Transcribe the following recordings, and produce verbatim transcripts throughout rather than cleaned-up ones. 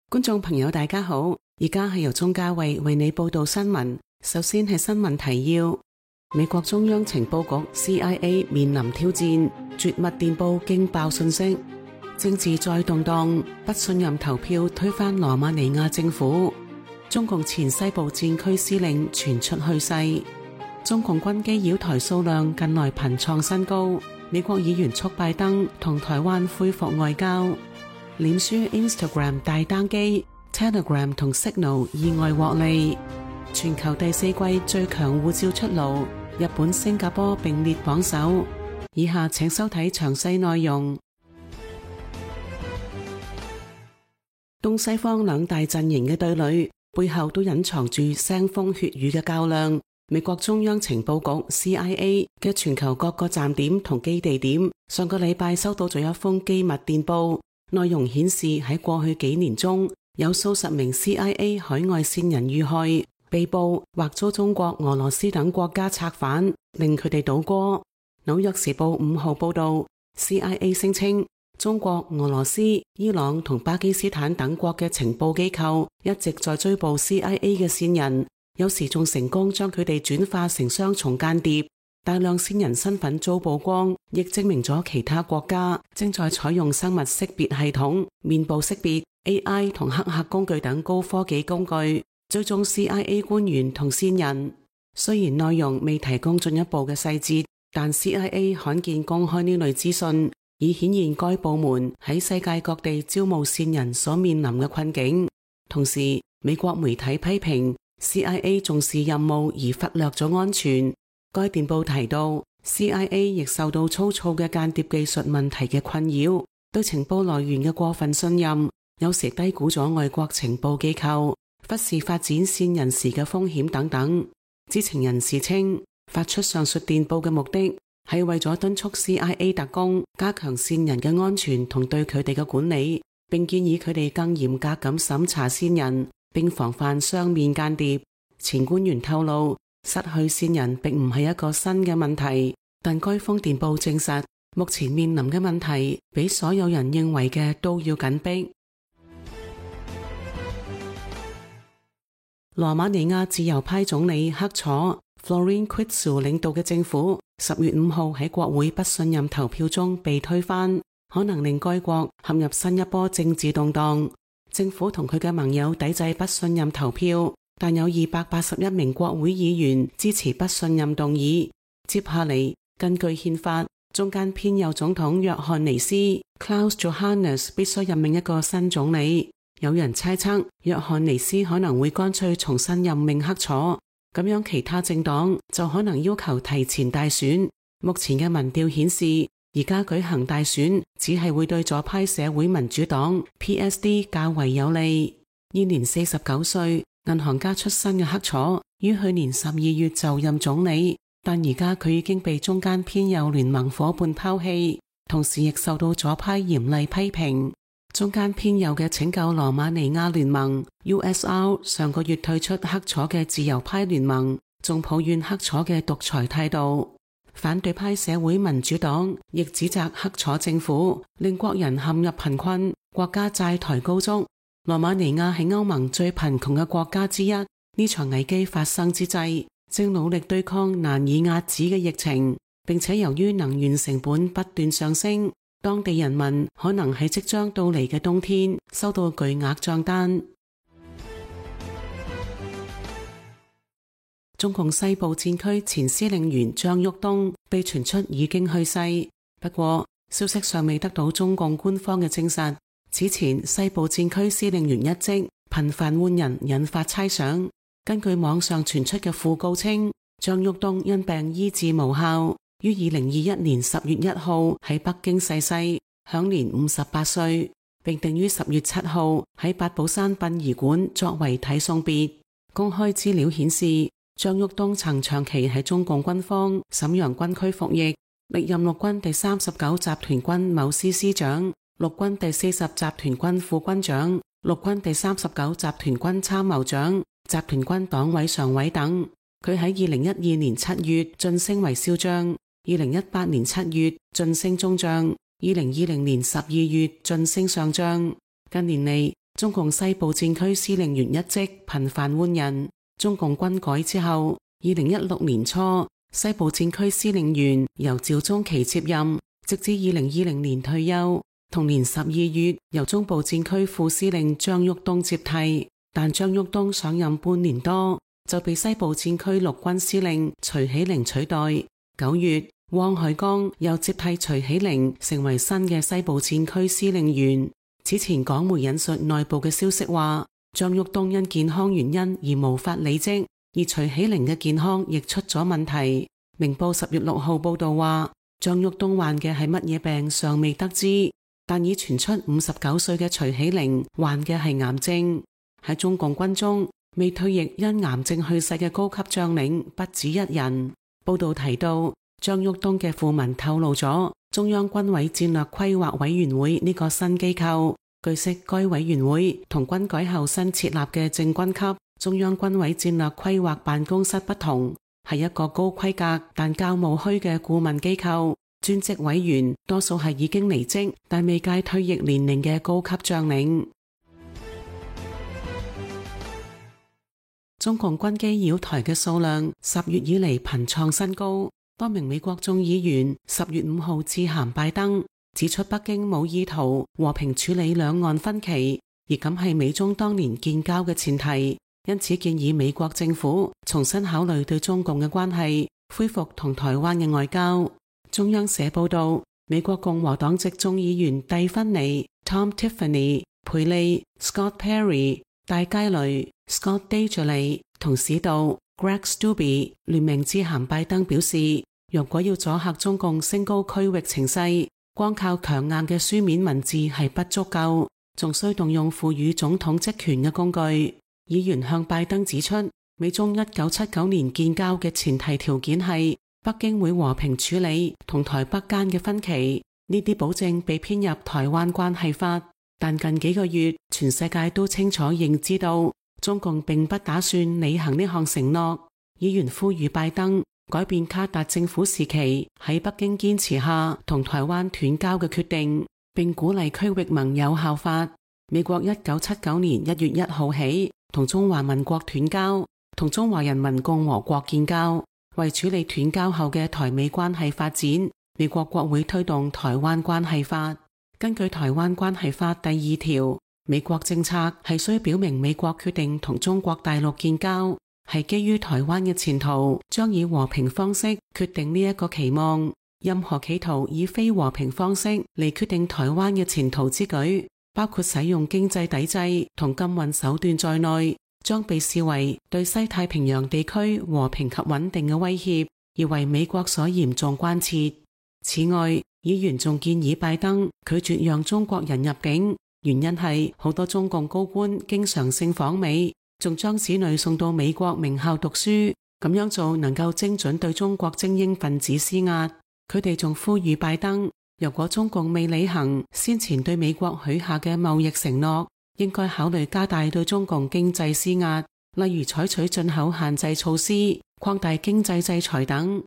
觀眾朋友大家好，而家係由鍾嘉慧為你報道新聞。首先係新聞提要：美國中央情報局 C I A 面臨挑戰，絕密電報驚爆信息；政治再動盪，不信任投票推翻羅馬尼亞政府；中共前西部戰區司令傳出去世；中共軍機擾台數量近來頻創新高；美國議員促拜登同台灣恢復外交。臉書 Instagram 大單機 Telegram 同 Signal 意外獲利。全球第四季最強護照出爐，日本、新加坡並列榜首。以下請收睇詳細內容。東西方兩大陣營嘅對壘，背後都隱藏住腥風血雨嘅較量。美國中央情報局 C I A 嘅全球各個站點同基地點，上個禮拜收到咗一封機密電報。內容顯示喺過去幾年中，有數十名 C I A 海外線人遇害、被捕或遭中國、俄羅斯等國家策反，令佢哋倒戈。紐約時報五號報道 ，C I A 聲稱中國、俄羅斯、伊朗同巴基斯坦等國嘅情報機構一直在追捕 C I A 嘅線人，有時仲成功將佢哋轉化成雙重間諜。大量線人身份遭曝光，亦證明咗其他國家正在採用生物識別系統、面部識別、A I 同黑客工具等高科技工具，追蹤 C I A 官員同線人。雖然內容未提供進一步嘅細節，但 C I A 罕見公開呢類資訊，以顯現該部門喺世界各地招募線人所面臨嘅困境。同時，美國媒體批評 C I A 重視任務而忽略咗安全。該電報提到 ，C I A 亦受到粗糙嘅間諜技術問題嘅困擾，對情報來源嘅過分信任，有時低估咗外國情報機構，忽視發展線人時嘅風險等等。知情人士稱，發出上述電報嘅目的係為咗敦促 C I A 特工加強線人嘅安全同對佢哋嘅管理，並建議佢哋更嚴格咁審查線人，並防範雙面間諜。前官員透露，失去線人並唔係一個新嘅問題，但該封電報證實，目前面臨嘅問題比所有人認為嘅都要緊迫。羅馬尼亞自由派總理克楚 Florin Quitsu 領導嘅政府十月五號喺國會不信任投票中被推翻，可能令該國陷入新一波政治動盪。政府同佢嘅盟友抵制不信任投票，但有二百八十一名國會議員支持不信任動議。接下嚟，根據憲法，中間偏右總統約翰尼斯 Klaus Johannes 必須任命一個新總理。有人猜測，約翰尼斯可能會乾脆重新任命克楚，咁樣其他政黨就可能要求提前大選。目前嘅民調顯示，而家舉行大選只係會對左派社會民主黨 P S D 較為有利。現年四十九歲，銀行家出身嘅克楚於去年十二月就任總理，但而家佢已經被中間偏右聯盟夥伴拋棄，同時亦受到左派嚴厲批評。中間偏右嘅拯救羅馬尼亞聯盟 U S R 上個月退出克楚嘅自由派聯盟，仲抱怨克楚嘅獨裁態度。反對派社會民主黨亦指責克楚政府令國人陷入貧困，國家債台高築。羅馬尼亞係歐盟最貧窮嘅國家之一，呢場危機發生之際，正努力對抗難以遏止嘅疫情，並且由於能源成本不斷上升，當地人民可能喺即將到嚟嘅冬天收到巨額賬單。中共西部戰區前司令員張旭東被傳出已經去世，不過消息尚未得到中共官方嘅證實。此前西部戰區司令員一職頻繁換人，引發猜想。根據網上傳出嘅訃告稱，張旭東因病醫治無效，於二零二一年十月一號喺北京逝世，享年五十八歲，並定於十月七號喺八寶山殯儀館作遺體送別。公開資料顯示，張旭東曾長期喺中共軍方瀋陽軍區服役，歷任陸軍第三十九集團軍某師師長、陸軍第四十集團軍副軍長、陸軍第三十九集團軍參謀長、集團軍黨委常委等。佢喺二零一二年七月晉升為少將，二零一八年七月晉升中將，二零二零年十二月晉升上將。近年嚟， 中共西部戰區司令員一職頻繁換人。中共軍改之後，二零一六年初，西部戰區司令員由趙宗祺接任，直至二零二零年退休。同年十二月，由中部戰區副司令張旭東接替，但張旭東上任半年多，就被西部戰區陸軍司令徐喜玲取代。九月，汪海剛又接替徐喜玲，成為新嘅西部戰區司令員。此前港媒引述內部嘅消息話，張旭東因健康原因而無法履職，而徐喜玲嘅健康亦出咗問題。明報十月六號報道話，張旭東患嘅係乜嘢病尚未得知，但已傳出五十九歲嘅徐喜玲患嘅係癌症。喺中共軍中，未退役因癌症去世嘅高級將領不止一人。報道提到，張旭東嘅訃聞透露咗中央軍委戰略規劃委員會呢個新機構。據悉，該委員會同軍改後新設立嘅正軍級中央軍委戰略規劃辦公室不同，係一個高規格但較務虛嘅顧問機構。專職委員多數係已經離職但未屆退役年齡嘅高級將領。中共軍機擾台嘅數量十月以嚟頻創新高。多名美國眾議員十月五號致函拜登，指出北京冇意圖和平處理兩岸分歧，而咁係美中當年建交嘅前提，因此建議美國政府重新考慮對中共嘅關係，恢復同台灣嘅外交。中央社報道，美國共和黨籍眾議員蒂芬尼、Tom Tiffany、佩利、Scott Perry、戴佳雷、Scott DeJoly 同史道 Greg Steube 聯名致函拜登，表示若果要阻嚇中共升高區域情勢，光靠強硬嘅書面文字係不足夠，仲需動用賦予總統職權嘅工具。議員向拜登指出，美中一九七九年建交嘅前提條件係北京會和平處理同台北間嘅分歧，呢啲保證被編入台灣關係法。但近幾個月，全世界都清楚認知到中共並不打算履行呢項承諾。議員呼籲拜登改變卡達政府時期喺北京堅持下同台灣斷交嘅決定，並鼓勵區域盟友效法。美國一九七九年一月一號起同中華民國斷交，同中華人民共和國建交。為處理斷交後嘅台美關係發展，美國國會推動台灣關係法。根據台灣關係法第二條，美國政策係需表明美國決定同中國大陸建交，係基於台灣嘅前途將以和平方式決定呢一個期望。任何企圖以非和平方式嚟決定台灣嘅前途之舉，包括使用經濟抵制同禁運手段在內，將被視為對西太平洋地區和平及穩定嘅威脅，而為美國所嚴重關切。此外，議員仲建議拜登拒絕讓中國人入境，原因係好多中共高官經常性訪美，仲將子女送到美國名校讀書，咁樣做能夠精準對中國精英分子施壓。佢哋仲呼籲拜登，如果中共未履行先前對美國許下嘅貿易承諾，應該考慮加大對中共經濟施壓，例如採取進口限制措施、擴大經濟制裁等。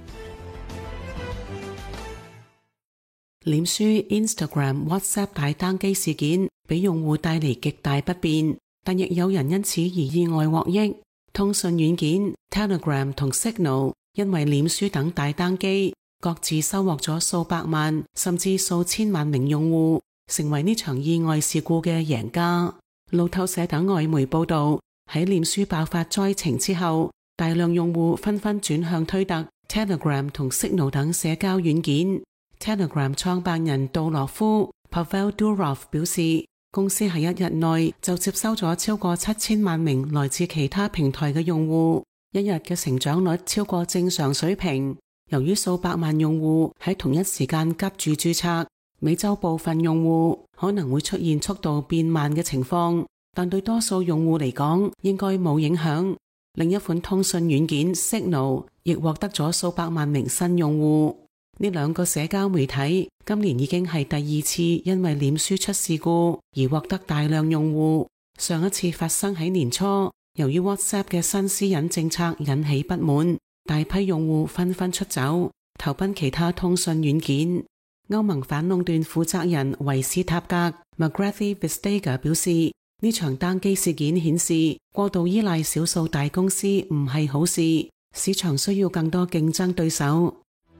臉書、Instagram、WhatsApp 大單機事件俾用戶帶嚟極大不便，但亦有人因此而意外獲益。通訊軟件 Telegram 同 Signal 因為臉書等大單機各自收穫咗數百萬甚至數千萬名用戶，成為呢場意外事故嘅贏家。路透社等外媒報道，喺臉書爆發災情之後，大量用戶紛紛轉向推特、Telegram 同 Signal 等社交軟件。Telegram 創辦人杜洛夫 Pavel Durov 表示，公司喺一日內就接收咗超過七千萬名來自其他平台嘅用戶，一日嘅成長率超過正常水平。由於數百萬用戶喺同一時間急住註冊，每週部分用戶可能會出現速度變慢嘅情況，但對多數用戶嚟講應該冇影響。另一款通訊軟件 Signal 亦獲得咗數百萬名新用戶。呢兩個社交媒體今年已經係第二次因為臉書出事故而獲得大量用戶。上一次發生喺年初，由於 WhatsApp 嘅新私隱政策引起不滿，大批用戶紛紛出走，投奔其他通訊軟件。歐盟反壟斷負責人維斯塔格 McGrathy Vestager 表示， 呢場單機事件顯示，過度依賴少數大公司唔係好事，市場需要更多競爭對手。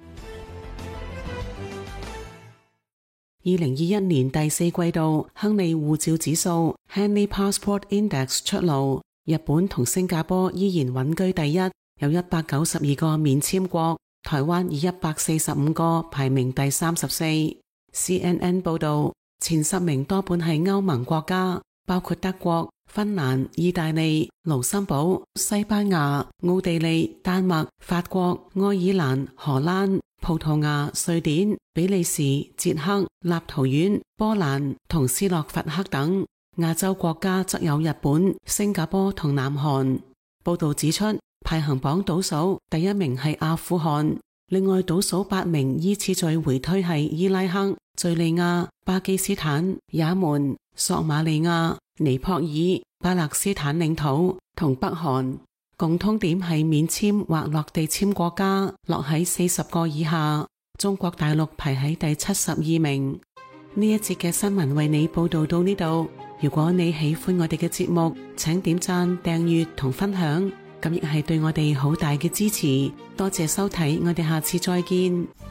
二零二一年第四季度，亨利護照指數 Henley Passport Index 出爐，日本同新加坡依然穩居第一，有一百九十二個免簽國，台灣以一百四十五個排名第三十四。C N N 報道，前十名多半係歐盟國家，包括德國、芬蘭、意大利、盧森堡、西班牙、奧地利、丹麥、法國、愛爾蘭、荷蘭、葡萄牙、瑞典、比利時、捷克、立陶宛、波蘭同斯洛伐克等。亞洲國家則有日本、新加坡同南韓。報道指出，排行榜倒數第一名係阿富汗，另外倒數八名依次序回推係伊拉克、敘利亞、巴基斯坦、也門、索馬利亞、尼泊爾、巴勒斯坦領土同北韓。共通點係免簽或落地簽國家落喺四十個以下，中國大陸排喺第七十二名。呢一節嘅新聞為你報道到呢度。如果你喜歡我哋嘅節目，請點讚、訂閱同分享，咁亦係對我哋好大嘅支持。多謝收睇，我哋下次再見。